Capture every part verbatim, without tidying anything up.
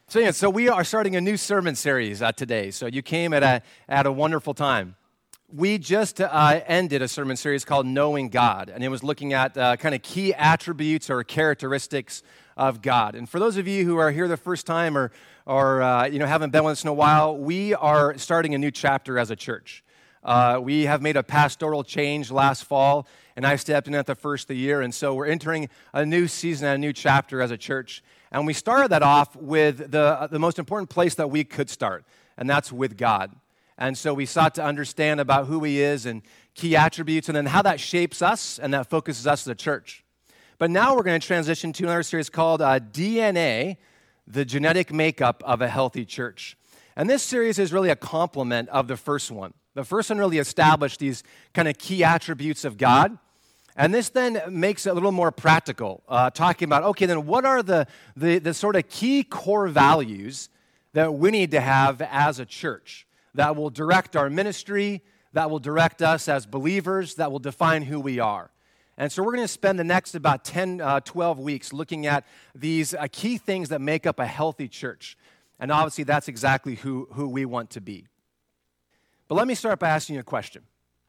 So, yeah, so we are starting a new sermon series uh, today. So you came at a at a wonderful time. We just uh, ended a sermon series called Knowing God, and it was looking at uh, kind of key attributes or characteristics of God. And for those of you who are here the first time or or uh, you know haven't been with us in a while, we are starting a new chapter as a church. Uh, we have made a pastoral change last fall, and I stepped in at the first of the year, and so we're entering a new season, a new chapter as a church. And we started that off with the, the most important place that we could start, and that's with God. And so we sought to understand about who He is and key attributes, and then how that shapes us and that focuses us as a church. But now we're going to transition to another series called uh, D N A, the genetic makeup of a healthy church. And this series is really a complement of the first one. The first one really established these kind of key attributes of God. And this then makes it a little more practical, uh, talking about, okay, then what are the, the, the sort of key core values that we need to have as a church that will direct our ministry, that will direct us as believers, that will define who we are. And so we're going to spend the next about ten, uh, twelve weeks looking at these uh, key things that make up a healthy church. And obviously that's exactly who, who we want to be. But let me start by asking you a question.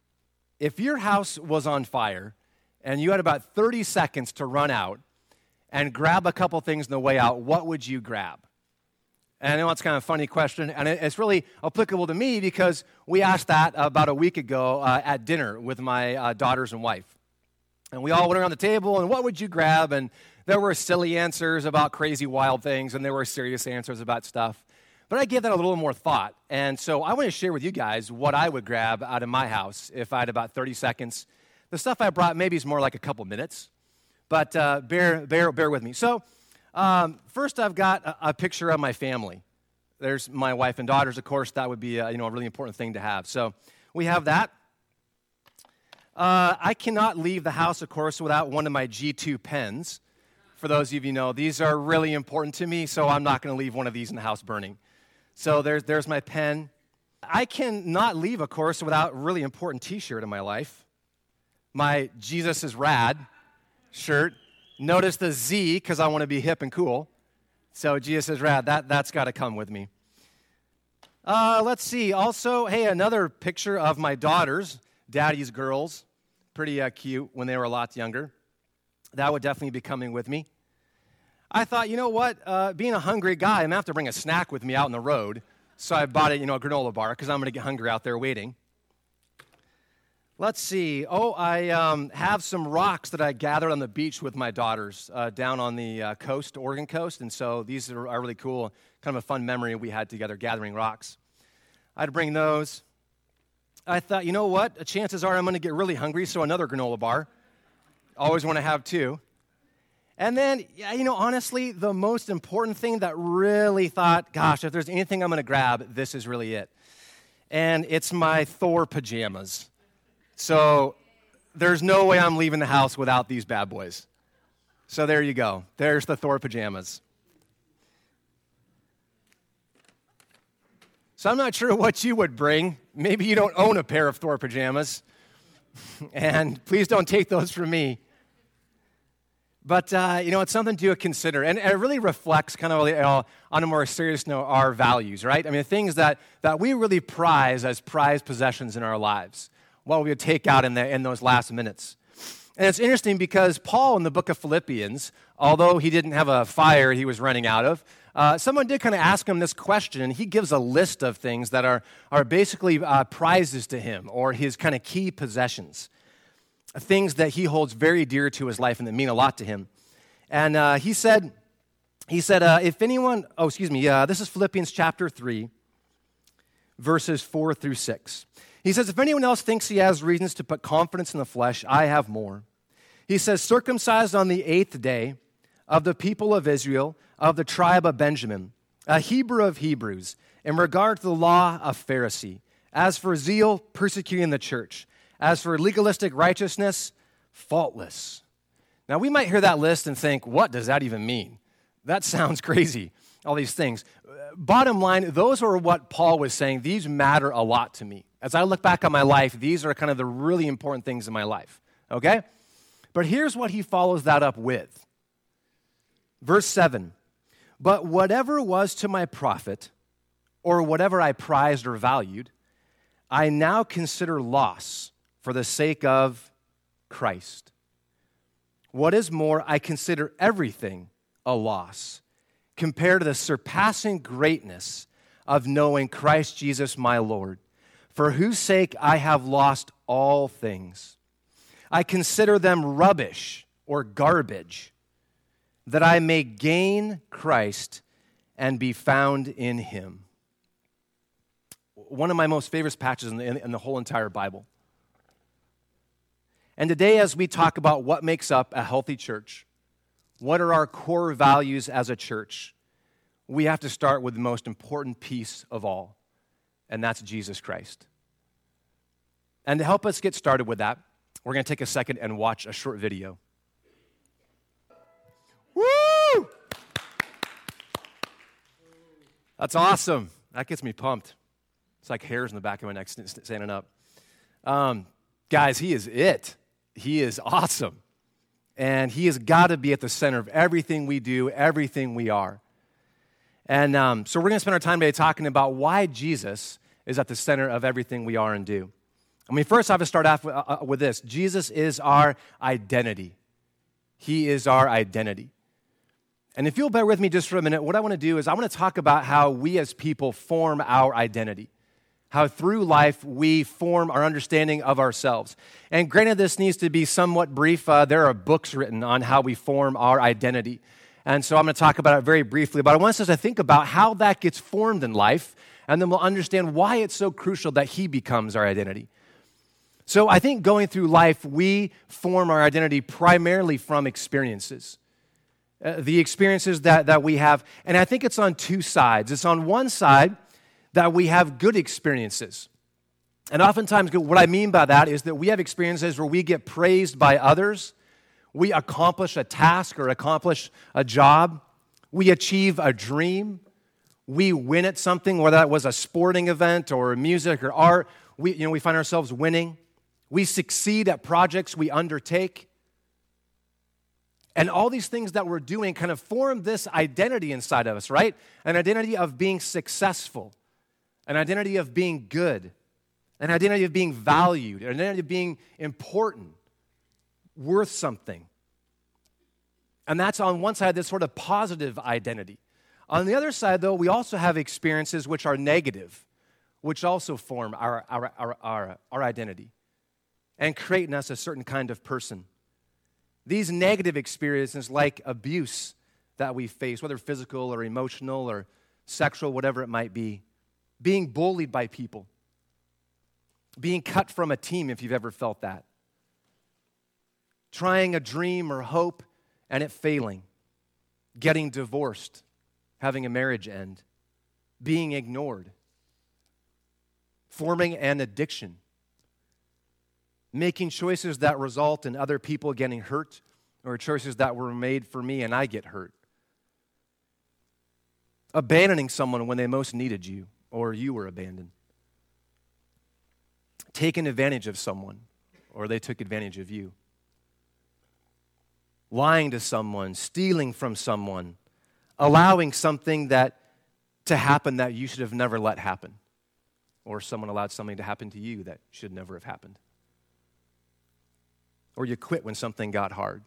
If your house was on fire, and you had about thirty seconds to run out and grab a couple things on the way out, what would you grab? And I know it's kind of a funny question, and it's really applicable to me because we asked that about a week ago uh, at dinner with my uh, daughters and wife. And we all went around the table, and what would you grab? And there were silly answers about crazy, wild things, and there were serious answers about stuff. But I gave that a little more thought, and so I want to share with you guys what I would grab out of my house if I had about thirty seconds. The stuff I brought maybe is more like a couple minutes, but uh, bear, bear, bear with me. So um, first I've got a, a picture of my family. There's my wife and daughters, of course. That would be a, you know, a really important thing to have. So we have that. Uh, I cannot leave the house, of course, without one of my G two pens. For those of you who know, these are really important to me, so I'm not going to leave one of these in the house burning. So there's, there's my pen. I cannot leave, of course, without a really important T-shirt in my life. My Jesus is Rad shirt. Notice the Z because I want to be hip and cool. So Jesus is Rad, that, that's got to come with me. Uh, let's see. Also, hey, another picture of my daughters, Daddy's girls. Pretty uh, cute when they were a lot younger. That would definitely be coming with me. I thought, you know what? Uh, being a hungry guy, I'm going to have to bring a snack with me out on the road. So I bought, a, you know, a granola bar because I'm going to get hungry out there waiting. Let's see. Oh, I um, have some rocks that I gathered on the beach with my daughters uh, down on the uh, coast, Oregon coast, and so these are, are really cool. Kind of a fun memory we had together, gathering rocks. I'd bring those. I thought, you know what? Chances are I'm going to get really hungry, so another granola bar. Always want to have two. And then, yeah, you know, honestly, the most important thing that really thought, gosh, if there's anything I'm going to grab, this is really it. And it's my Thor pajamas. So there's no way I'm leaving the house without these bad boys. So there you go. There's the Thor pajamas. So I'm not sure what you would bring. Maybe you don't own a pair of Thor pajamas. And please don't take those from me. But, uh, you know, it's something to consider. And it really reflects kind of, you know, on a more serious note, our values, right? I mean, things that, that we really prize as prized possessions in our lives. What we would take out in, the, in those last minutes. And it's interesting because Paul in the book of Philippians, although he didn't have a fire he was running out of, uh, someone did kind of ask him this question, and he gives a list of things that are, are basically uh, prizes to him or his kind of key possessions, things that he holds very dear to his life and that mean a lot to him. And uh, he said, he said, uh, if anyone, oh, excuse me, uh, this is Philippians chapter three, verses four through six. He says, if anyone else thinks he has reasons to put confidence in the flesh, I have more. He says, circumcised on the eighth day of the people of Israel, of the tribe of Benjamin, a Hebrew of Hebrews, in regard to the law, a Pharisee. As for zeal, persecuting the church. As for legalistic righteousness, faultless. Now, we might hear that list and think, what does that even mean? That sounds crazy, all these things. Bottom line, those are what Paul was saying. These matter a lot to me. As I look back on my life, these are kind of the really important things in my life, okay? But here's what he follows that up with. Verse seven, But whatever was to my profit, or whatever I prized or valued, I now consider loss for the sake of Christ. What is more, I consider everything a loss compared to the surpassing greatness of knowing Christ Jesus my Lord, for whose sake I have lost all things. I consider them rubbish or garbage, that I may gain Christ and be found in him. One of my most favorite passages in the, in the whole entire Bible. And today, as we talk about what makes up a healthy church, what are our core values as a church, we have to start with the most important piece of all, and that's Jesus Christ. And to help us get started with that, we're going to take a second and watch a short video. Woo! That's awesome. That gets me pumped. It's like hairs in the back of my neck standing up. Um, guys, he is it. He is awesome. And he has got to be at the center of everything we do, everything we are. And um, so we're going to spend our time today talking about why Jesus is at the center of everything we are and do. I mean, first I have to start off with, uh, with this. Jesus is our identity. He is our identity. And if you'll bear with me just for a minute, what I want to do is I want to talk about how we as people form our identity. How through life we form our understanding of ourselves. And granted, this needs to be somewhat brief. Uh, there are books written on how we form our identity. And so I'm going to talk about it very briefly. But I want us to think about how that gets formed in life, and then we'll understand why it's so crucial that he becomes our identity. So I think going through life, we form our identity primarily from experiences. Uh, the experiences that, that we have. And I think it's on two sides. It's on one side that we have good experiences. And oftentimes, what I mean by that is that we have experiences where we get praised by others, we accomplish a task or accomplish a job, we achieve a dream, we win at something, whether that was a sporting event or music or art, we, you know, we find ourselves winning. We succeed at projects we undertake. And all these things that we're doing kind of form this identity inside of us, right? An identity of being successful, an identity of being good, an identity of being valued, an identity of being important, worth something. And that's on one side, this sort of positive identity. On the other side, though, we also have experiences which are negative, which also form our, our, our, our, our identity and create in us a certain kind of person. These negative experiences, like abuse that we face, whether physical or emotional or sexual, whatever it might be, being bullied by people, being cut from a team, if you've ever felt that, trying a dream or hope and it failing, getting divorced, having a marriage end, being ignored, forming an addiction, making choices that result in other people getting hurt, or choices that were made for me and I get hurt. Abandoning someone when they most needed you, or you were abandoned. Taking advantage of someone, or they took advantage of you. Lying to someone, stealing from someone, allowing something that to happen that you should have never let happen, or someone allowed something to happen to you that should never have happened. Or you quit when something got hard.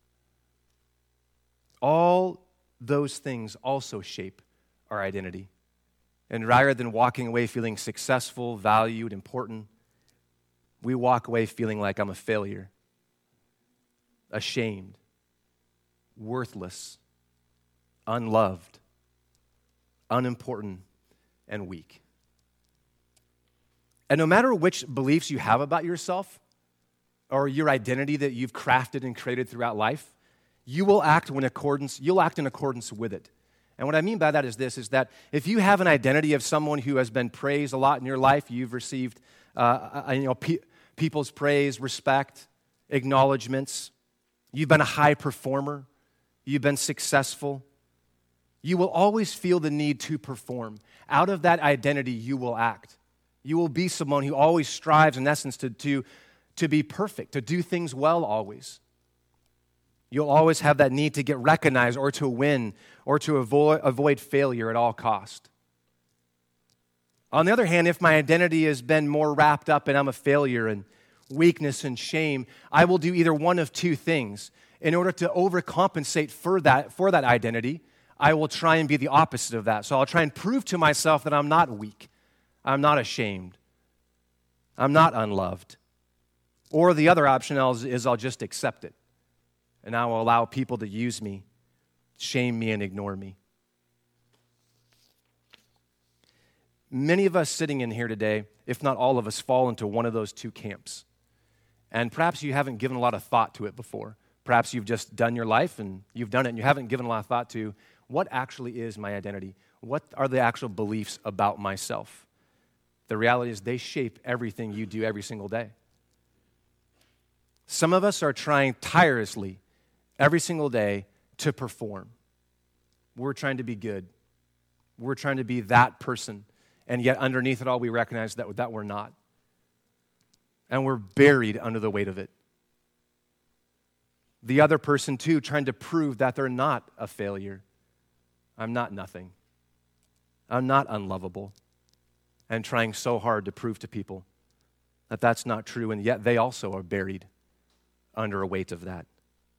All those things also shape our identity. And rather than walking away feeling successful, valued, important, we walk away feeling like I'm a failure, ashamed, worthless, unloved, unimportant, and weak. And no matter which beliefs you have about yourself, or your identity that you've crafted and created throughout life, you will act in accordance, you'll act in accordance with it. And what I mean by that is this, is that if you have an identity of someone who has been praised a lot in your life, you've received uh, you know, pe- people's praise, respect, acknowledgments, you've been a high performer, you've been successful, you will always feel the need to perform. Out of that identity, you will act. You will be someone who always strives, in essence, to, to, to be perfect, to do things well always. You'll always have that need to get recognized or to win or to avoid, avoid failure at all cost. On the other hand, if my identity has been more wrapped up in I'm a failure and weakness and shame, I will do either one of two things. In order to overcompensate for that, for that identity, I will try and be the opposite of that. So I'll try and prove to myself that I'm not weak, I'm not ashamed, I'm not unloved. Or the other option is, is I'll just accept it. And I will allow people to use me, shame me, and ignore me. Many of us sitting in here today, if not all of us, fall into one of those two camps. And perhaps you haven't given a lot of thought to it before. Perhaps you've just done your life and you've done it and you haven't given a lot of thought to what actually is my identity? What are the actual beliefs about myself? The reality is they shape everything you do every single day. Some of us are trying tirelessly every single day to perform. We're trying to be good. We're trying to be that person. And yet underneath it all, we recognize that, that we're not. And we're buried under the weight of it. The other person, too, trying to prove that they're not a failure. I'm not nothing. I'm not unlovable. And trying so hard to prove to people that that's not true, and yet they also are buried under a weight of that.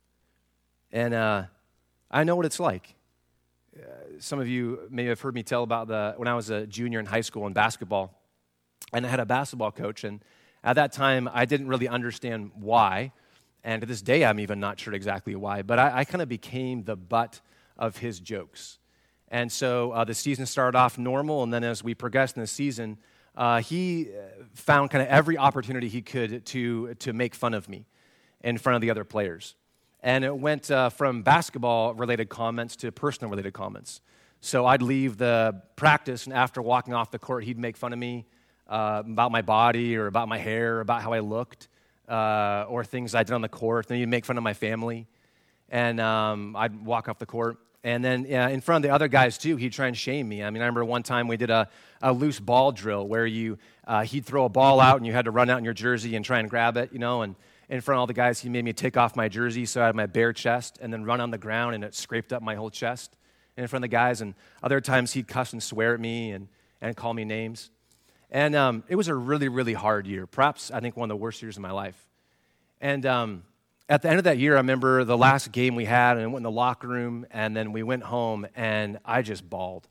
And uh, I know what it's like. Uh, some of you may have heard me tell about the when I was a junior in high school in basketball, and I had a basketball coach, and at that time, I didn't really understand why, and to this day, I'm even not sure exactly why, but I, I kind of became the butt of his jokes. And so uh, the season started off normal, and then as we progressed in the season, uh, he found kind of every opportunity he could to, to make fun of me in front of the other players. And it went uh, from basketball-related comments to personal-related comments. So I'd leave the practice, and after walking off the court, he'd make fun of me uh, about my body or about my hair, or about how I looked, uh, or things I did on the court. Then he'd make fun of my family. And um, I'd walk off the court. And then uh, in front of the other guys, too, he'd try and shame me. I mean, I remember one time we did a, a loose ball drill where you uh, he'd throw a ball out, and you had to run out in your jersey and try and grab it, you know, and in front of all the guys, he made me take off my jersey so I had my bare chest and then run on the ground, and it scraped up my whole chest in front of the guys. And other times he'd cuss and swear at me and, and call me names. And um, it was a really, really hard year, perhaps I think one of the worst years of my life. And um, at the end of that year, I remember the last game we had, and I went in the locker room, and then we went home, and I just bawled.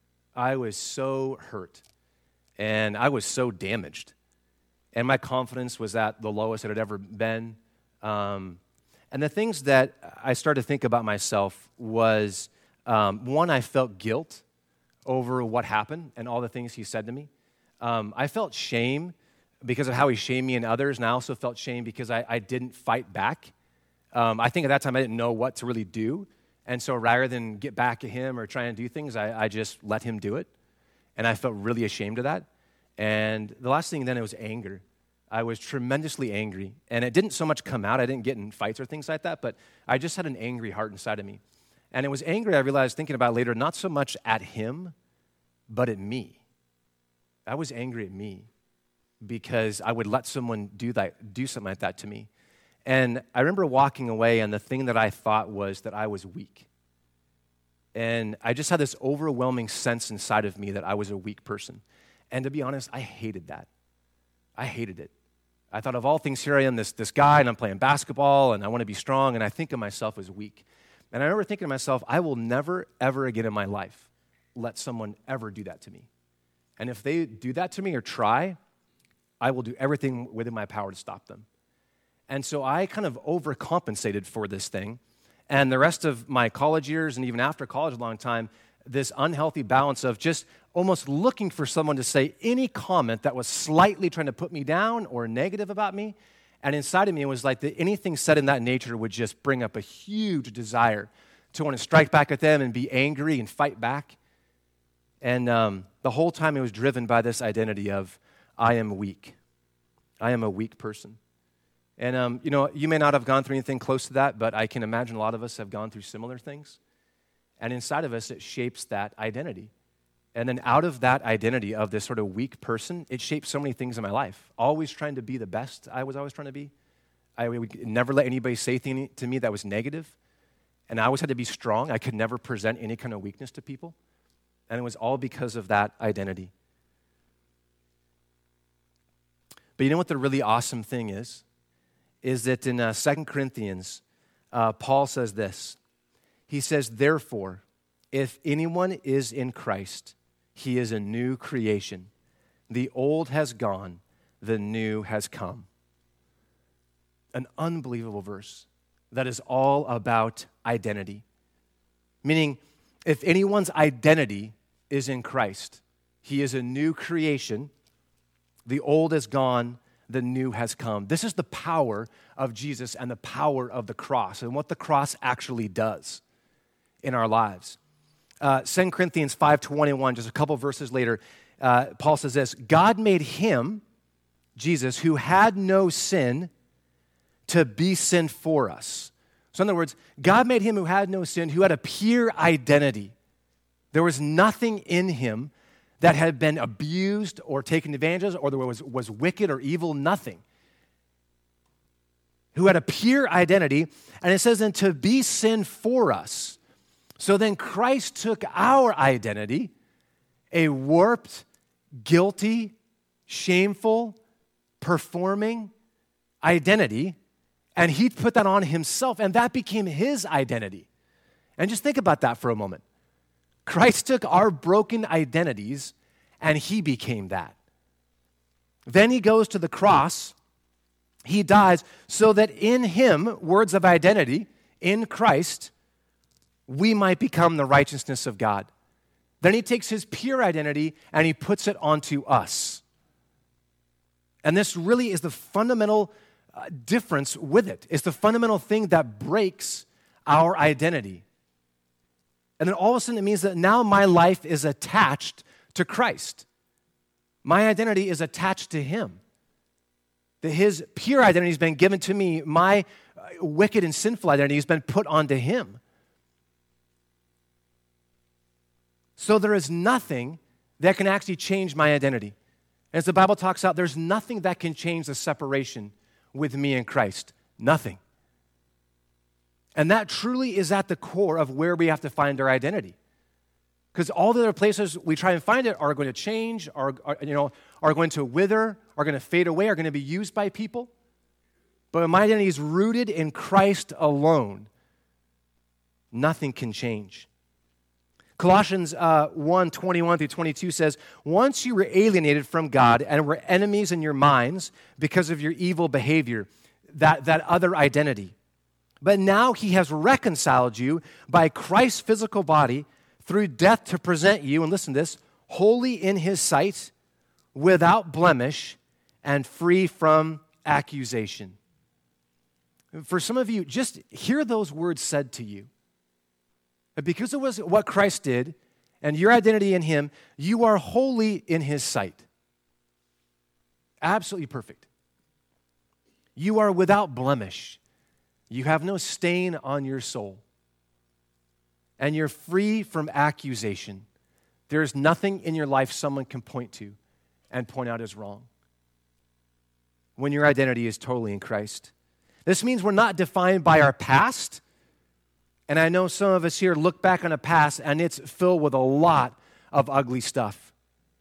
I was so hurt, and I was so damaged. And my confidence was at the lowest it had ever been. Um, and the things that I started to think about myself was, um, one, I felt guilt over what happened and all the things he said to me. Um, I felt shame because of how he shamed me and others, and I also felt shame because I, I didn't fight back. Um, I think at that time I didn't know what to really do. And so rather than get back at him or try and do things, I, I just let him do it. And I felt really ashamed of that. And the last thing then, it was anger. I was tremendously angry. And it didn't so much come out. I didn't get in fights or things like that, but I just had an angry heart inside of me. And it was angry, I realized, thinking about it later, not so much at him, but at me. I was angry at me because I would let someone do that, do something like that to me. And I remember walking away, and the thing that I thought was that I was weak. And I just had this overwhelming sense inside of me that I was a weak person. And to be honest, I hated that. I hated it. I thought, of all things, here I am, this, this guy, and I'm playing basketball, and I want to be strong, and I think of myself as weak. And I remember thinking to myself, I will never, ever again in my life let someone ever do that to me. And if they do that to me or try, I will do everything within my power to stop them. And so I kind of overcompensated for this thing. And the rest of my college years, and even after college a long time, this unhealthy balance of just almost looking for someone to say any comment that was slightly trying to put me down or negative about me. And inside of me, it was like that anything said in that nature would just bring up a huge desire to want to strike back at them and be angry and fight back. And um, the whole time it was driven by this identity of, I am weak. I am a weak person. And, um, you know, you may not have gone through anything close to that, but I can imagine a lot of us have gone through similar things. And inside of us, it shapes that identity. And then out of that identity of this sort of weak person, it shapes so many things in my life. Always trying to be the best I was always trying to be. I would never let anybody say anything to me that was negative. And I always had to be strong. I could never present any kind of weakness to people. And it was all because of that identity. But you know what the really awesome thing is? Is that in uh, Second Corinthians, uh, Paul says this. He says, therefore, if anyone is in Christ, he is a new creation. The old has gone, the new has come. An unbelievable verse that is all about identity. Meaning, if anyone's identity is in Christ, he is a new creation. The old is gone, the new has come. This is the power of Jesus and the power of the cross and what the cross actually does in our lives. Uh, Second Corinthians five twenty-one, just a couple verses later, uh, Paul says this, God made him, Jesus, who had no sin, to be sin for us. So in other words, God made him who had no sin, who had a pure identity. There was nothing in him that had been abused or taken advantage of or there was, was wicked or evil, nothing. Who had a pure identity, and it says then to be sin for us. So then Christ took our identity, a warped, guilty, shameful, performing identity, and he put that on himself, and that became his identity. And just think about that for a moment. Christ took our broken identities, and he became that. Then he goes to the cross. He dies so that in him, words of identity, in Christ, we might become the righteousness of God. Then he takes his pure identity, and he puts it onto us. And this really is the fundamental uh, difference with it. It's the fundamental thing that breaks our identity. And then all of a sudden it means that now my life is attached to Christ. My identity is attached to him. That his pure identity has been given to me. My uh, wicked and sinful identity has been put onto him. So there is nothing that can actually change my identity. As the Bible talks about, there's nothing that can change the separation with me and Christ. Nothing. And that truly is at the core of where we have to find our identity. Because all the other places we try and find it are going to change, are, are, you know, are going to wither, are going to fade away, are going to be used by people. But when my identity is rooted in Christ alone, nothing can change. Colossians uh, one, twenty-one through twenty-two says, once you were alienated from God and were enemies in your minds because of your evil behavior, that, that other identity. But now he has reconciled you by Christ's physical body through death to present you, and listen to this, holy in his sight, without blemish, and free from accusation. For some of you, just hear those words said to you. Because it was what Christ did and your identity in him, you are holy in his sight. Absolutely perfect. You are without blemish. You have no stain on your soul. And you're free from accusation. There is nothing in your life someone can point to and point out as wrong when your identity is totally in Christ. This means we're not defined by our past. And I know some of us here look back on a past and it's filled with a lot of ugly stuff.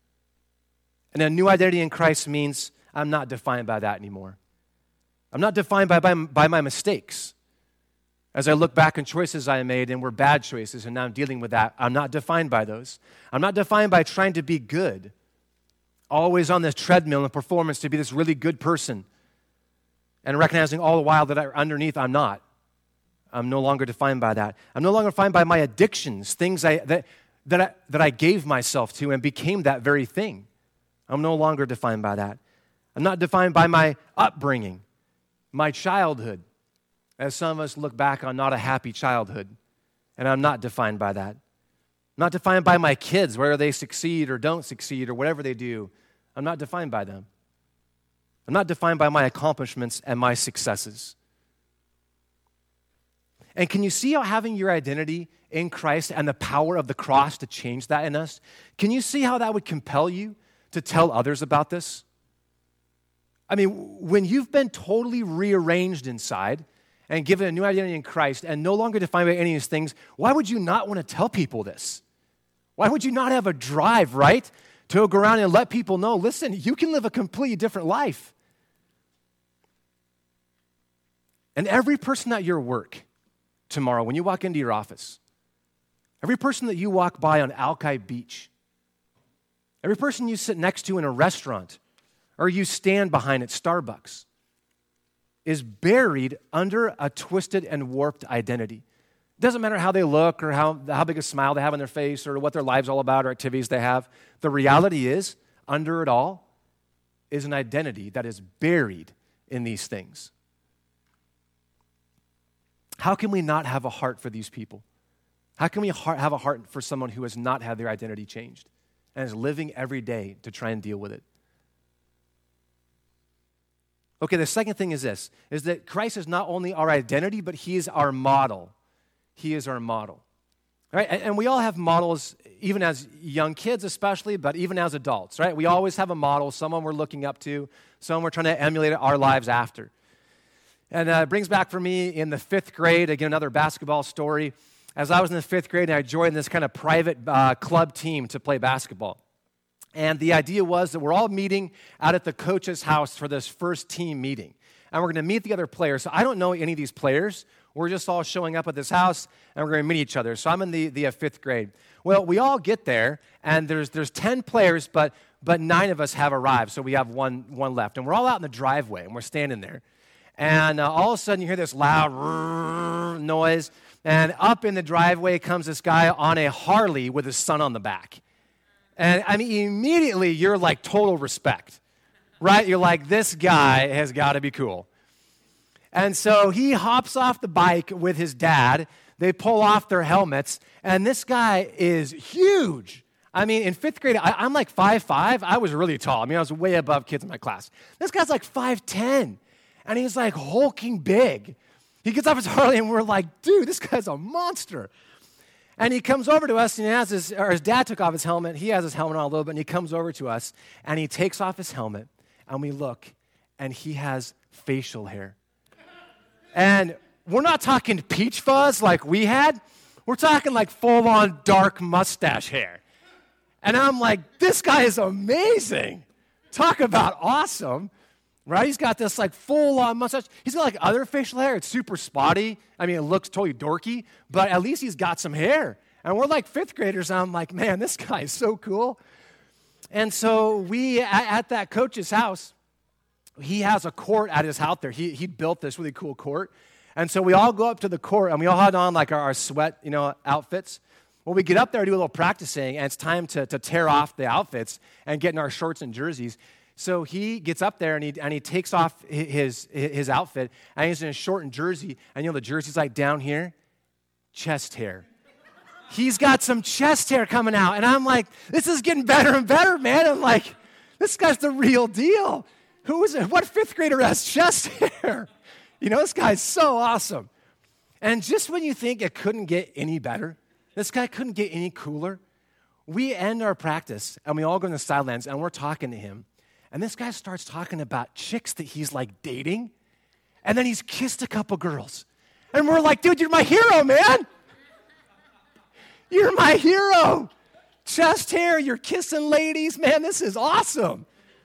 And a new identity in Christ means I'm not defined by that anymore. I'm not defined by, by, by my mistakes. As I look back on choices I made and were bad choices and now I'm dealing with that, I'm not defined by those. I'm not defined by trying to be good. Always on this treadmill and performance to be this really good person. And recognizing all the while that I, underneath I'm not. I'm no longer defined by that. I'm no longer defined by my addictions, things I, that, that, I, that I gave myself to and became that very thing. I'm no longer defined by that. I'm not defined by my upbringing, my childhood. As some of us look back on not a happy childhood, and I'm not defined by that. I'm not defined by my kids, whether they succeed or don't succeed or whatever they do. I'm not defined by them. I'm not defined by my accomplishments and my successes. And can you see how having your identity in Christ and the power of the cross to change that in us, can you see how that would compel you to tell others about this? I mean, when you've been totally rearranged inside and given a new identity in Christ and no longer defined by any of these things, why would you not want to tell people this? Why would you not have a drive, right, to go around and let people know, listen, you can live a completely different life. And every person at your work tomorrow, when you walk into your office, every person that you walk by on Alki Beach, every person you sit next to in a restaurant, or you stand behind at Starbucks, is buried under a twisted and warped identity. It doesn't matter how they look or how, how big a smile they have on their face or what their life's all about or activities they have. The reality is, under it all, is an identity that is buried in these things. How can we not have a heart for these people? How can we have a heart for someone who has not had their identity changed and is living every day to try and deal with it? Okay, the second thing is this, is that Christ is not only our identity, but he is our model. He is our model. Right? And, and we all have models, even as young kids especially, but even as adults, right? We always have a model, someone we're looking up to, someone we're trying to emulate our lives after. And uh, it brings back for me in the fifth grade, again, another basketball story. As I was in the fifth grade, and I joined this kind of private uh, club team to play basketball. And the idea was that we're all meeting out at the coach's house for this first team meeting. And we're going to meet the other players. So I don't know any of these players. We're just all showing up at this house, and we're going to meet each other. So I'm in the, the uh, fifth grade. Well, we all get there, and there's there's ten players, but but nine of us have arrived. So we have one one left. And we're all out in the driveway, and we're standing there. And uh, all of a sudden, you hear this loud noise, and up in the driveway comes this guy on a Harley with his son on the back. And I mean, immediately you're like total respect, right? You're like, this guy has got to be cool. And so he hops off the bike with his dad. They pull off their helmets, and this guy is huge. I mean, in fifth grade, I, I'm like five five. I was really tall. I mean, I was way above kids in my class. This guy's like five ten, and he's like hulking big. He gets off his Harley, and we're like, dude, this guy's a monster. And he comes over to us, and he has his, or his dad took off his helmet. He has his helmet on a little bit, and he comes over to us, and he takes off his helmet, and we look, and he has facial hair. And we're not talking peach fuzz like we had. We're talking like full-on dark mustache hair. And I'm like, this guy is amazing. Talk about awesome. Right? He's got this like full-on mustache. He's got like other facial hair. It's super spotty. I mean, it looks totally dorky, but at least he's got some hair. And we're like fifth graders, and I'm like, man, this guy is so cool. And so we, at, at that coach's house, he has a court at his house there. He, he built this really cool court. And so we all go up to the court, and we all had on like our, our sweat, you know, outfits. Well, we get up there, do a little practicing, and it's time to, to tear off the outfits and get in our shorts and jerseys. So he gets up there, and he and he takes off his his outfit, and he's in a shortened jersey. And you know the jersey's like down here, chest hair. He's got some chest hair coming out, and I'm like, this is getting better and better, man. I'm like, this guy's the real deal. Who is it? What fifth grader has chest hair? You know, this guy's so awesome. And just when you think it couldn't get any better, this guy couldn't get any cooler, we end our practice, and we all go in the sidelines, and we're talking to him. And this guy starts talking about chicks that he's like dating. And then he's kissed a couple girls. And we're like, dude, you're my hero, man. You're my hero. Chest hair, you're kissing ladies. Man, this is awesome.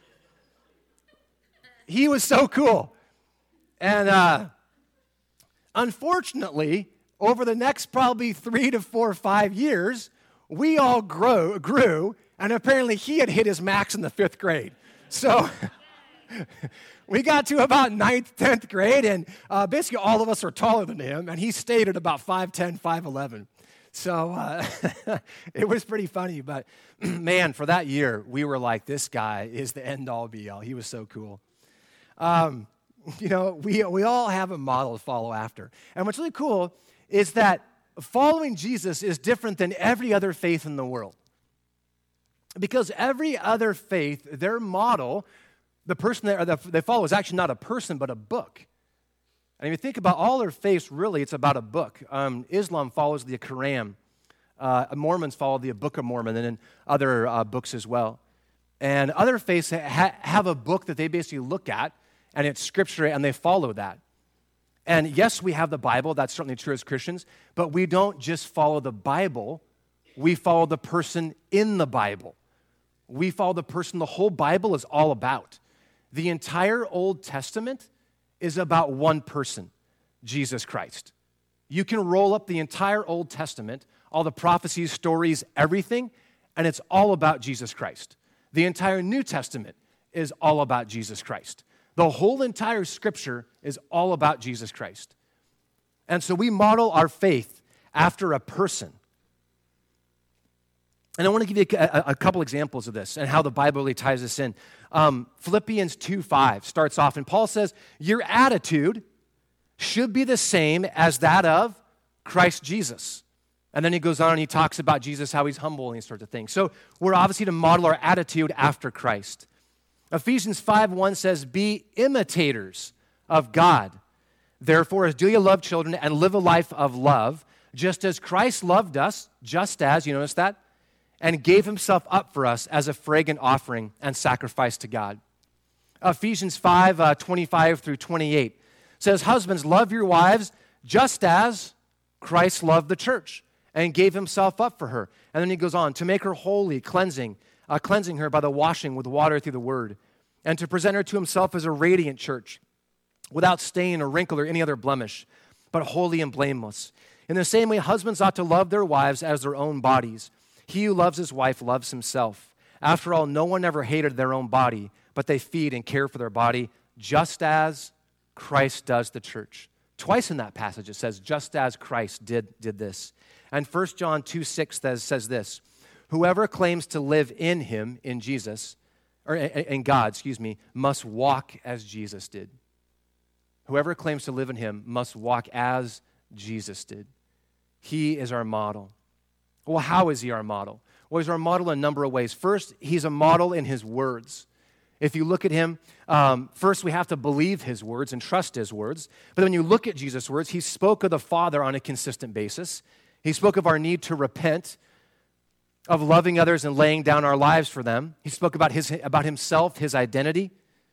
He was so cool. And uh, unfortunately, over the next probably three to four or five years, we all grow, grew, and apparently he had hit his max in the fifth grade. So we got to about ninth, tenth grade, and uh, basically all of us are taller than him, and he stayed at about five ten, five eleven. So uh, it was pretty funny, but man, for that year, we were like, this guy is the end-all, be-all. He was so cool. Um, you know, we, we all have a model to follow after. And what's really cool is that following Jesus is different than every other faith in the world. Because every other faith, their model, the person that they follow is actually not a person, but a book. And if you think about all their faiths, really, it's about a book. Um, Islam follows the Quran. Uh, Mormons follow the Book of Mormon, and then other uh, books as well. And other faiths ha- have a book that they basically look at, and it's scripture, and they follow that. And yes, we have the Bible. That's certainly true as Christians. But we don't just follow the Bible. We follow the person in the Bible. We follow the person the whole Bible is all about. The entire Old Testament is about one person, Jesus Christ. You can roll up the entire Old Testament, all the prophecies, stories, everything, and it's all about Jesus Christ. The entire New Testament is all about Jesus Christ. The whole entire Scripture is all about Jesus Christ. And so we model our faith after a person. And I want to give you a, a couple examples of this and how the Bible really ties this in. Um, Philippians two five starts off, and Paul says, your attitude should be the same as that of Christ Jesus. And then he goes on and he talks about Jesus, how he's humble and these sorts of things. So we're obviously to model our attitude after Christ. Ephesians five one says, be imitators of God. Therefore, as dearly loved children, and live a life of love, just as Christ loved us, just as, you notice that? And gave himself up for us as a fragrant offering and sacrifice to God. Ephesians five uh, twenty-five through twenty-eight says, husbands, love your wives just as Christ loved the church and gave himself up for her. And then he goes on, to make her holy, cleansing, uh, cleansing her by the washing with water through the word, and to present her to himself as a radiant church, without stain or wrinkle or any other blemish, but holy and blameless. In the same way, husbands ought to love their wives as their own bodies. He who loves his wife loves himself. After all, no one ever hated their own body, but they feed and care for their body, just as Christ does the church. Twice in that passage it says, just as Christ did, did this. And First John two six says, says this, whoever claims to live in him, in Jesus, or in God, excuse me, must walk as Jesus did. Whoever claims to live in him must walk as Jesus did. He is our model. Well, how is he our model? Well, he's our model in a number of ways. First, he's a model in his words. If you look at him, um, first we have to believe his words and trust his words. But when you look at Jesus' words, he spoke of the Father on a consistent basis. He spoke of our need to repent, of loving others and laying down our lives for them. He spoke about his about himself, his identity.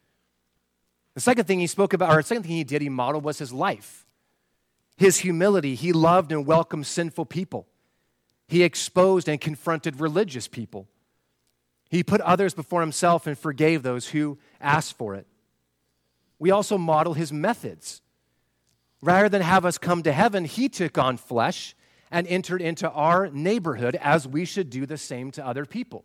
The second thing he spoke about, or the second thing he did, he modeled, was his life. His humility. He loved and welcomed sinful people. He exposed and confronted religious people. He put others before himself and forgave those who asked for it. We also model his methods. Rather than have us come to heaven, he took on flesh and entered into our neighborhood, as we should do the same to other people.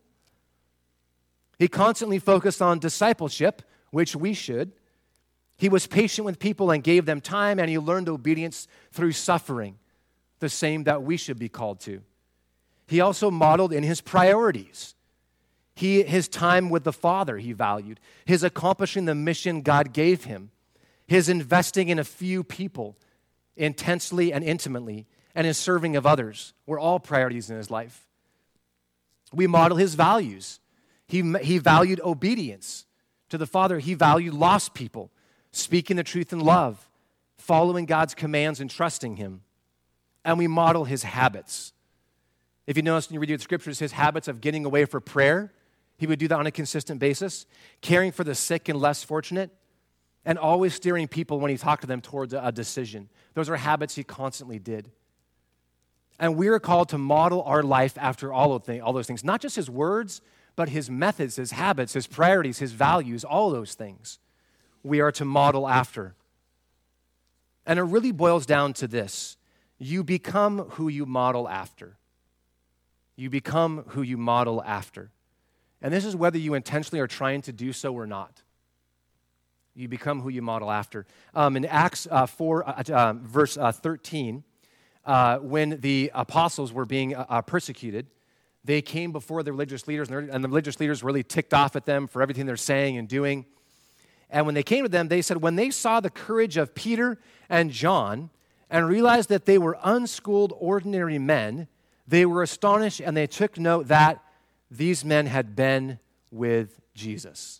He constantly focused on discipleship, which we should. He was patient with people and gave them time, and he learned obedience through suffering, the same that we should be called to. He also modeled in his priorities. He, his time with the Father he valued, his accomplishing the mission God gave him, his investing in a few people intensely and intimately, and his serving of others were all priorities in his life. We model his values. He, he valued obedience to the Father. He valued lost people, speaking the truth in love, following God's commands and trusting him. And we model his habits. If you notice when you read the scriptures, his habits of getting away for prayer, he would do that on a consistent basis, caring for the sick and less fortunate, and always steering people when he talked to them towards a decision. Those are habits he constantly did. And we are called to model our life after all of the, all those things, not just his words, but his methods, his habits, his priorities, his values, all those things we are to model after. And it really boils down to this. You become who you model after. You become who you model after. And this is whether you intentionally are trying to do so or not. You become who you model after. Um, in Acts uh, four, uh, uh, verse uh, thirteen, uh, when the apostles were being uh, persecuted, they came before the religious leaders, and the religious leaders were really ticked off at them for everything they're saying and doing. And when they came to them, they said, when they saw the courage of Peter and John and realized that they were unschooled, ordinary men, they were astonished, and they took note that these men had been with Jesus.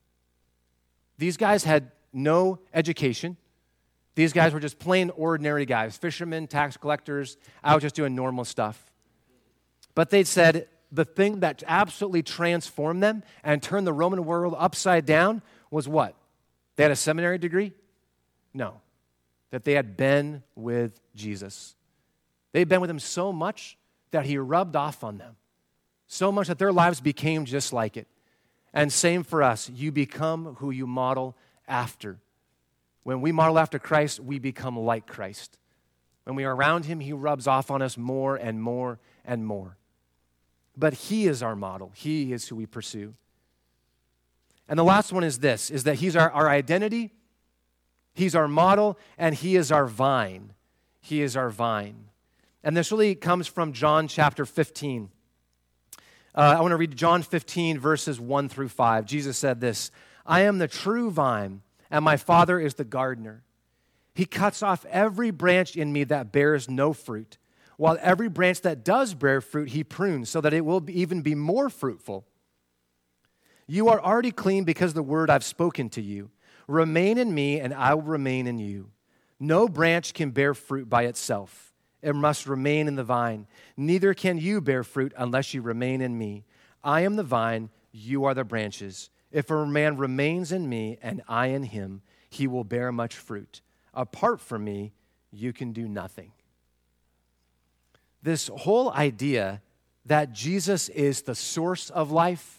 These guys had no education. These guys were just plain ordinary guys, fishermen, tax collectors, out just doing normal stuff. But they'd said, the thing that absolutely transformed them and turned the Roman world upside down was what? They had a seminary degree? No. That they had been with Jesus. They'd been with him so much that he rubbed off on them. So much that their lives became just like it. And same for us. You become who you model after. When we model after Christ, we become like Christ. When we are around him, he rubs off on us more and more and more. But he is our model. He is who we pursue. And the last one is this, is that he's our, our identity, he's our model, and he is our vine. He is our vine. And this really comes from John chapter fifteen. Uh, I want to read John fifteen, verses one through five. Jesus said this, I am the true vine, and my Father is the gardener. He cuts off every branch in me that bears no fruit, while every branch that does bear fruit he prunes, so that it will be even be more fruitful. You are already clean because of the word I've spoken to you. Remain in me, and I will remain in you. No branch can bear fruit by itself. It must remain in the vine. Neither can you bear fruit unless you remain in me. I am the vine, you are the branches. If a man remains in me and I in him, he will bear much fruit. Apart from me, you can do nothing. This whole idea that Jesus is the source of life,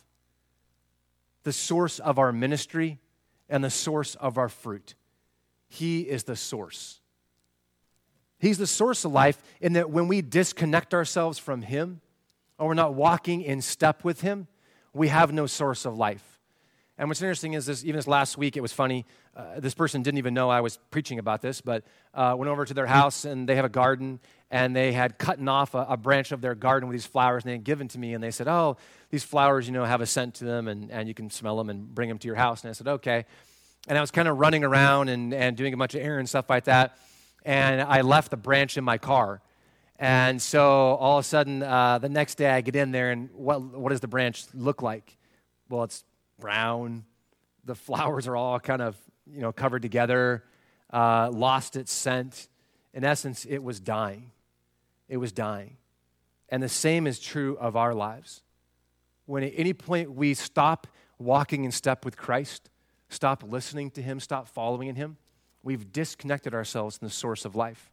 the source of our ministry, and the source of our fruit. He is the source. He's the source of life in that when we disconnect ourselves from him, or we're not walking in step with him, we have no source of life. And what's interesting is this, even this last week, it was funny. Uh, this person didn't even know I was preaching about this, but uh, went over to their house, and they have a garden, and they had cut off a, a branch of their garden with these flowers, and they had given to me, and they said, oh, these flowers, you know, have a scent to them, and, and you can smell them and bring them to your house. And I said, okay. And I was kind of running around and, and doing a bunch of errands, stuff like that, and I left the branch in my car. And so all of a sudden, uh, the next day I get in there, and what what does the branch look like? Well, it's brown. The flowers are all kind of, you know, covered together, uh, lost its scent. In essence, it was dying. It was dying. And the same is true of our lives. When at any point we stop walking in step with Christ, stop listening to him, stop following in him, we've disconnected ourselves from the source of life.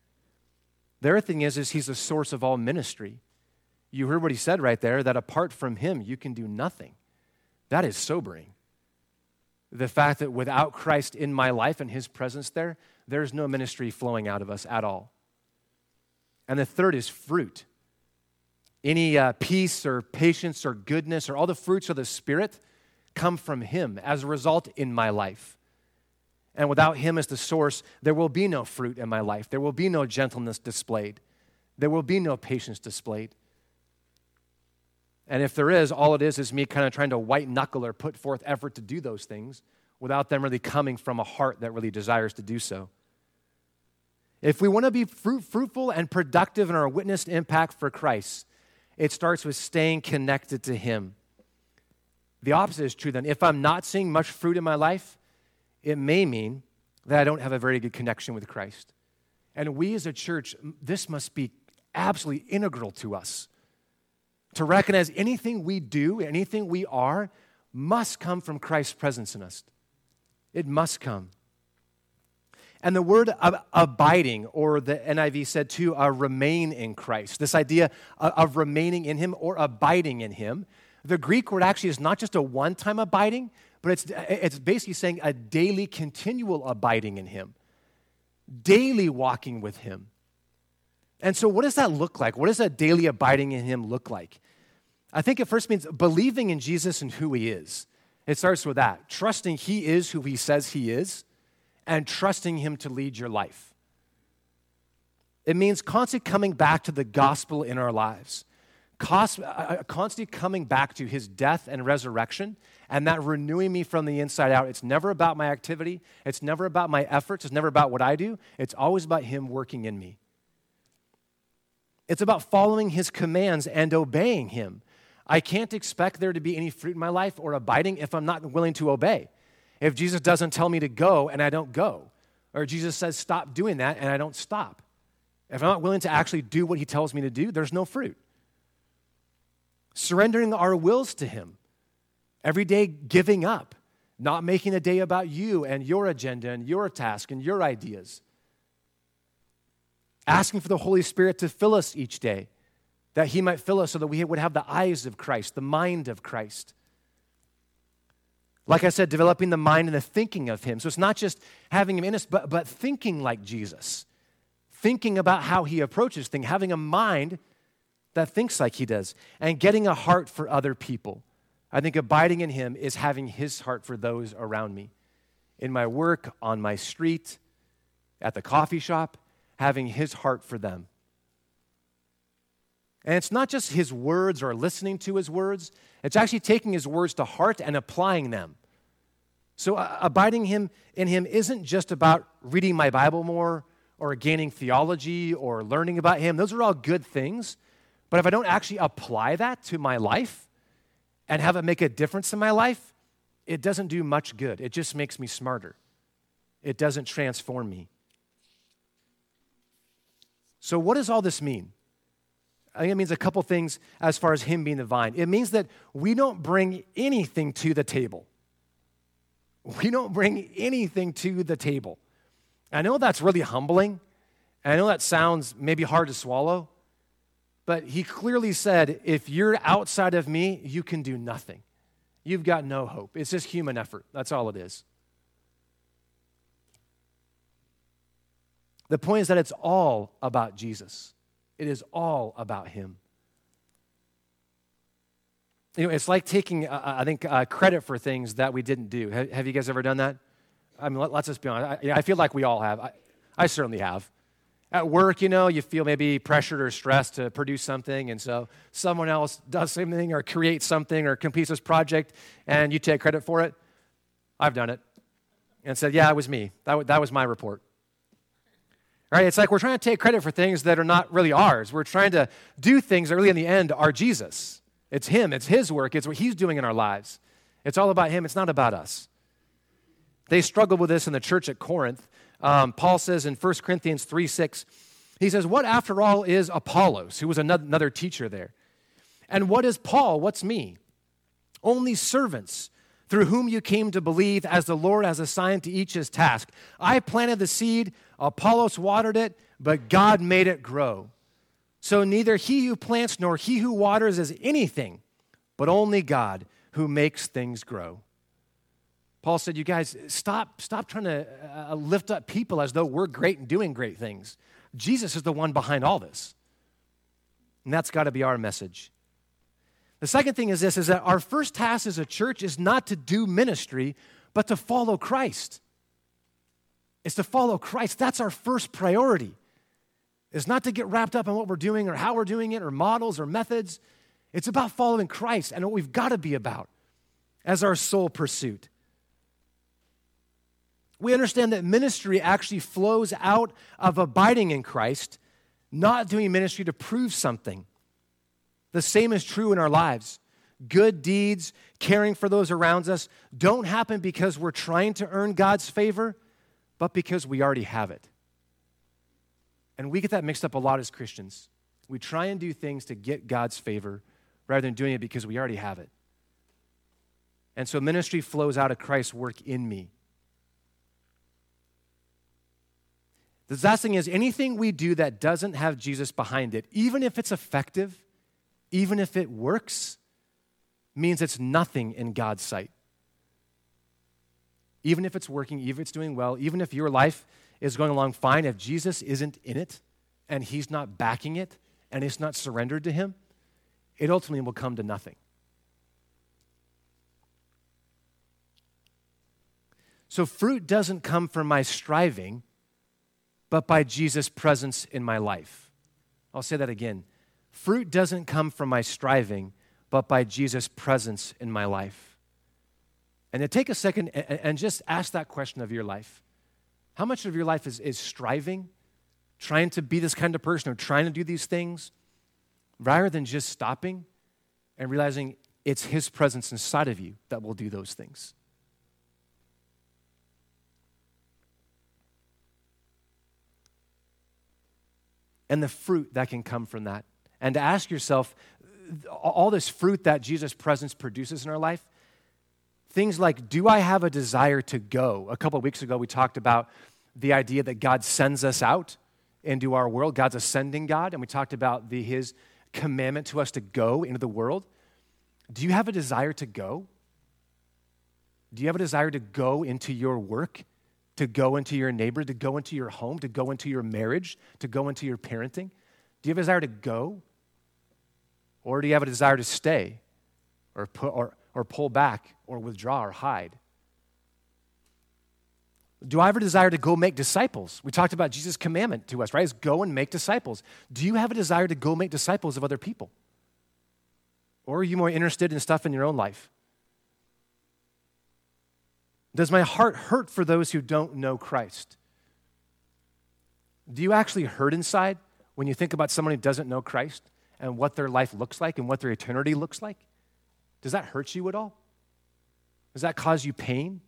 The other thing is, is he's the source of all ministry. You heard what he said right there, that apart from him, you can do nothing. That is sobering. The fact that without Christ in my life and his presence there, there's no ministry flowing out of us at all. And the third is fruit. Any uh, peace or patience or goodness or all the fruits of the Spirit come from him as a result in my life. And without him as the source, there will be no fruit in my life. There will be no gentleness displayed. There will be no patience displayed. And if there is, all it is is me kind of trying to white knuckle or put forth effort to do those things without them really coming from a heart that really desires to do so. If we want to be fruit, fruitful and productive in our witness and impact for Christ, it starts with staying connected to him. The opposite is true then. If I'm not seeing much fruit in my life, it may mean that I don't have a very good connection with Christ. And we as a church, this must be absolutely integral to us. To recognize anything we do, anything we are, must come from Christ's presence in us. It must come. And the word ab- abiding, or the N I V said too, uh, remain in Christ. This idea of, of remaining in him or abiding in him. The Greek word actually is not just a one-time abiding, but it's, it's basically saying a daily, continual abiding in him. Daily walking with him. And so what does that look like? What does that daily abiding in him look like? I think it first means believing in Jesus and who he is. It starts with that. Trusting he is who he says he is, and trusting him to lead your life. It means constantly coming back to the gospel in our lives. Constantly coming back to his death and resurrection, and that renewing me from the inside out. It's never about my activity. It's never about my efforts. It's never about what I do. It's always about him working in me. It's about following his commands and obeying him. I can't expect there to be any fruit in my life or abiding if I'm not willing to obey. If Jesus doesn't tell me to go and I don't go, or Jesus says stop doing that and I don't stop. If I'm not willing to actually do what he tells me to do, there's no fruit. surrendering our wills to him, every day giving up, not making a day about you and your agenda and your task and your ideas. Asking for the Holy Spirit to fill us each day, that he might fill us so that we would have the eyes of Christ, the mind of Christ. Like I said, developing the mind and the thinking of him. So it's not just having him in us, but, but thinking like Jesus. Thinking about how he approaches things, having a mind that thinks like he does, and getting a heart for other people. I think abiding in him is having his heart for those around me. In my work, on my street, at the coffee shop, having his heart for them. And it's not just his words or listening to his words. It's actually taking his words to heart and applying them. So uh, abiding him in him isn't just about reading my Bible more or gaining theology or learning about him. Those are all good things. But if I don't actually apply that to my life and have it make a difference in my life, it doesn't do much good. It just makes me smarter. It doesn't transform me. So what does all this mean? I think it means a couple things as far as him being the vine. It means that we don't bring anything to the table. We don't bring anything to the table. I know that's really humbling. And I know that sounds maybe hard to swallow. But he clearly said, if you're outside of me, you can do nothing. You've got no hope. It's just human effort. That's all it is. The point is that it's all about Jesus. It is all about him. You know, it's like taking, uh, I think, uh, credit for things that we didn't do. Have, have you guys ever done that? I mean, let, let's just be honest. I, I feel like we all have. I, I certainly have. At work, you know, you feel maybe pressured or stressed to produce something, and so someone else does something or creates something or completes this project, and you take credit for it. I've done it. And said, yeah, it was me. That, w- that was my report. Right? It's like we're trying to take credit for things that are not really ours. We're trying to do things that really in the end are Jesus. It's him. It's his work. It's what he's doing in our lives. It's all about him. It's not about us. They struggled with this in the church at Corinth. Um, Paul says in First Corinthians three six, he says, what after all is Apollos, who was another teacher there? And what is Paul? What's me? Only servants through whom you came to believe, as the Lord has assigned to each his task. I planted the seed, Apollos watered it, but God made it grow. So neither he who plants nor he who waters is anything, but only God who makes things grow. Paul said, you guys, stop, stop trying to uh, lift up people as though we're great and doing great things. Jesus is the one behind all this. And that's got to be our message. The second thing is this, is that our first task as a church is not to do ministry, but to follow Christ. It's to follow Christ. That's our first priority. It's not to get wrapped up in what we're doing or how we're doing it or models or methods. It's about following Christ and what we've got to be about as our sole pursuit. We understand that ministry actually flows out of abiding in Christ, not doing ministry to prove something. The same is true in our lives. Good deeds, caring for those around us, don't happen because we're trying to earn God's favor, but because we already have it. And we get that mixed up a lot as Christians. We try and do things to get God's favor rather than doing it because we already have it. And so ministry flows out of Christ's work in me. The last thing is anything we do that doesn't have Jesus behind it, even if it's effective, even if it works, means it's nothing in God's sight. Even if it's working, even if it's doing well, even if your life is going along fine, if Jesus isn't in it and he's not backing it and it's not surrendered to him, it ultimately will come to nothing. So fruit doesn't come from my striving, but by Jesus' presence in my life. I'll say that again. Fruit doesn't come from my striving, but by Jesus' presence in my life. And to take a second and, and just ask that question of your life. How much of your life is, is striving, trying to be this kind of person or trying to do these things, rather than just stopping and realizing it's his presence inside of you that will do those things? And the fruit that can come from that. And to ask yourself, all this fruit that Jesus' presence produces in our life, things like, do I have a desire to go? A couple of weeks ago, we talked about the idea that God sends us out into our world. God's a sending God, and we talked about the, his commandment to us to go into the world. Do you have a desire to go? Do you have a desire to go into your work, to go into your neighbor, to go into your home, to go into your marriage, to go into your parenting? Do you have a desire to go? Or do you have a desire to stay or, pu- or, or pull back or withdraw or hide? Do I have a desire to go make disciples? We talked about Jesus' commandment to us, right? Is go and make disciples. Do you have a desire to go make disciples of other people? Or are you more interested in stuff in your own life? Does my heart hurt for those who don't know Christ? Do you actually hurt inside when you think about someone who doesn't know Christ and what their life looks like and what their eternity looks like? Does that hurt you at all? Does that cause you pain?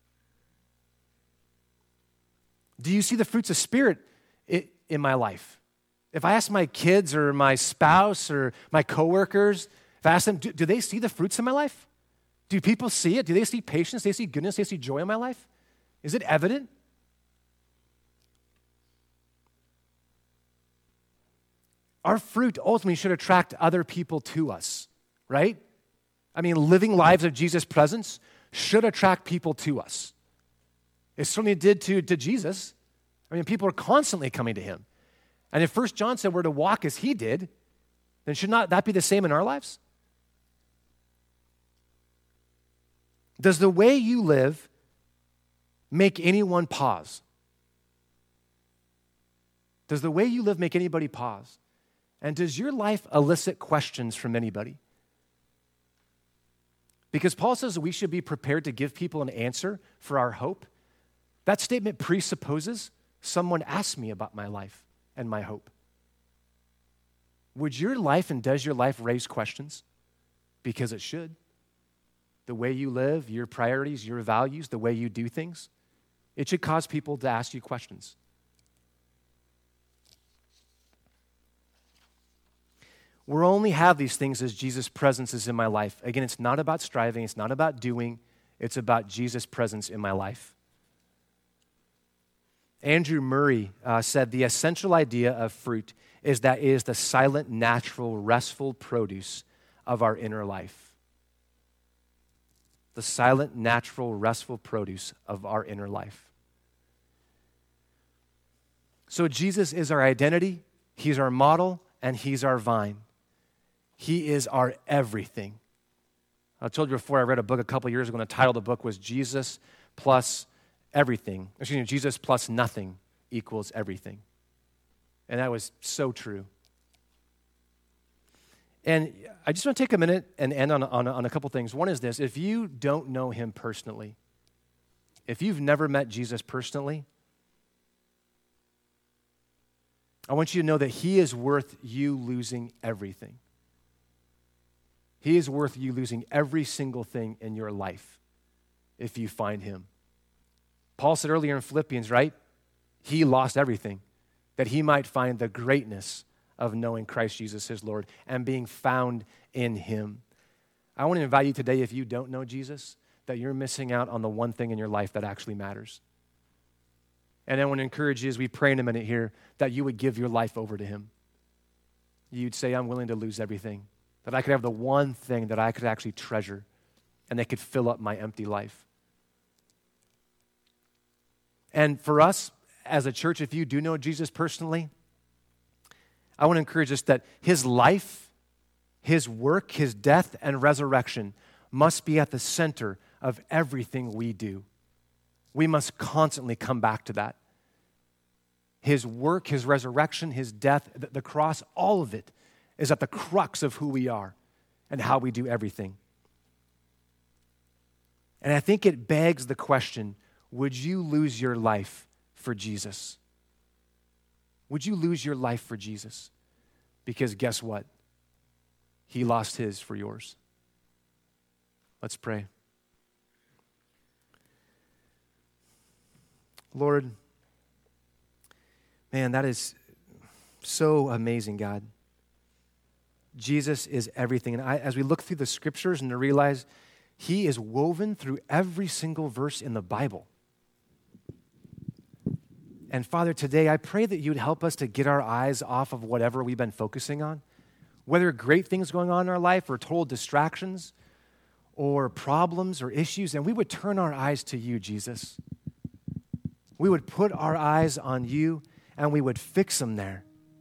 Do you see the fruits of Spirit in my life? If I ask my kids or my spouse or my coworkers, if I ask them, do, do they see the fruits in my life? Do people see it? Do they see patience? Do they see goodness? Do they see joy in my life? Is it evident? Our fruit ultimately should attract other people to us, right? I mean, living lives of Jesus' presence should attract people to us. It certainly did to, to Jesus. I mean, people are constantly coming to him. And if First John said we're to walk as he did, then should not that be the same in our lives? Does the way you live make anyone pause? Does the way you live make anybody pause? And does your life elicit questions from anybody? Because Paul says we should be prepared to give people an answer for our hope. That statement presupposes someone asked me about my life and my hope. Would your life and does your life raise questions? Because it should. The way you live, your priorities, your values, the way you do things, it should cause people to ask you questions. We'll only have these things as Jesus' presence is in my life. Again, it's not about striving, it's not about doing, it's about Jesus' presence in my life. Andrew Murray uh, said the essential idea of fruit is that it is the silent, natural, restful produce of our inner life. The silent, natural, restful produce of our inner life. So Jesus is our identity, he's our model, and he's our vine. He is our everything. I told you before, I read a book a couple years ago, and the title of the book was Jesus plus everything. Excuse me, Jesus plus nothing equals everything. And that was so true. And I just want to take a minute and end on, on, on a couple things. One is this: if you don't know him personally, if you've never met Jesus personally, I want you to know that he is worth you losing everything. He is worth you losing every single thing in your life if you find him. Paul said earlier in Philippians, right? He lost everything that he might find the greatness of knowing Christ Jesus his Lord and being found in him. I want to invite you today, if you don't know Jesus, that you're missing out on the one thing in your life that actually matters. And I want to encourage you as we pray in a minute here that you would give your life over to him. You'd say, I'm willing to lose everything, that I could have the one thing that I could actually treasure and that could fill up my empty life. And for us as a church, if you do know Jesus personally, I want to encourage us that his life, his work, his death, and resurrection must be at the center of everything we do. We must constantly come back to that. His work, his resurrection, his death, the cross, all of it is at the crux of who we are and how we do everything. And I think it begs the question, would you lose your life for Jesus? Would you lose your life for Jesus? Because guess what? He lost his for yours. Let's pray. Lord, man, that is so amazing, God. Jesus is everything. And I, as we look through the scriptures and to realize he is woven through every single verse in the Bible. And Father, today I pray that you'd help us to get our eyes off of whatever we've been focusing on, whether great things going on in our life or total distractions or problems or issues, and we would turn our eyes to you, Jesus. We would put our eyes on you and we would fix them there.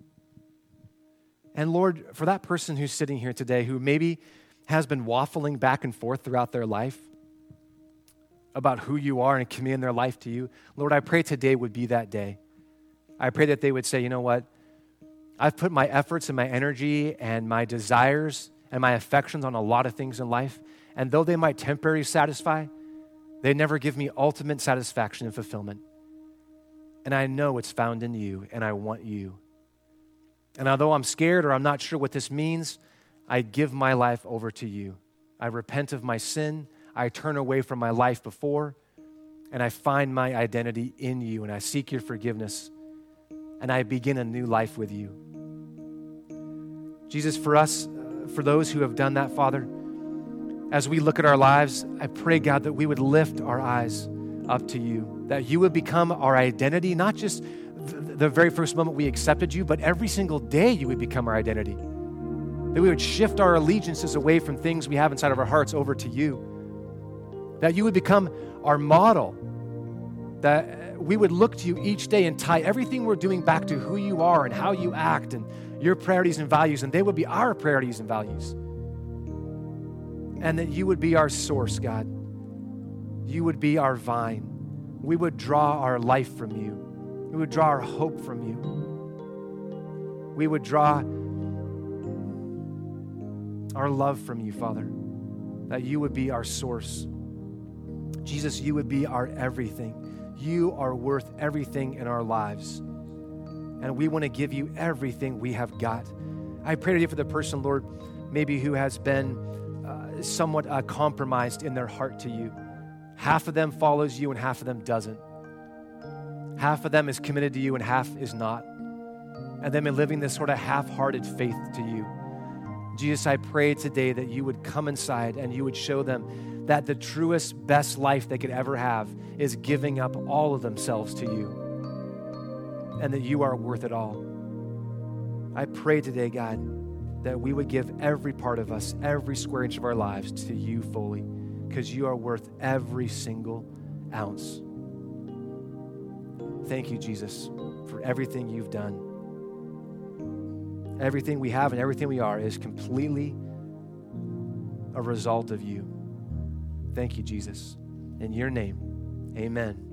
And Lord, for that person who's sitting here today who maybe has been waffling back and forth throughout their life about who you are and committing their life to you, Lord, I pray today would be that day. I pray that they would say, you know what? I've put my efforts and my energy and my desires and my affections on a lot of things in life, and though they might temporarily satisfy, they never give me ultimate satisfaction and fulfillment. And I know it's found in you, and I want you. And although I'm scared or I'm not sure what this means, I give my life over to you. I repent of my sin. I turn away from my life before, and I find my identity in you, and I seek your forgiveness, and I begin a new life with you. Jesus, for us, for those who have done that, Father, as we look at our lives, I pray, God, that we would lift our eyes up to you, that you would become our identity, not just the very first moment we accepted you, but every single day you would become our identity. That we would shift our allegiances away from things we have inside of our hearts over to you. That you would become our model. That we would look to you each day and tie everything we're doing back to who you are and how you act and your priorities and values, and they would be our priorities and values. And that you would be our source, God. You would be our vine. We would draw our life from you. We would draw our hope from you. We would draw our love from you, Father, that you would be our source. Jesus, you would be our everything. You are worth everything in our lives. And we want to give you everything we have got. I pray today for the person, Lord, maybe who has been uh, somewhat uh, compromised in their heart to you. Half of them follows you and half of them doesn't. Half of them is committed to you and half is not. And they've been living this sort of half-hearted faith to you. Jesus, I pray today that you would come inside and you would show them that the truest, best life they could ever have is giving up all of themselves to you, and that you are worth it all. I pray today, God, that we would give every part of us, every square inch of our lives to you fully, because you are worth every single ounce. Thank you, Jesus, for everything you've done. Everything we have and everything we are is completely a result of you. Thank you, Jesus. In your name, amen.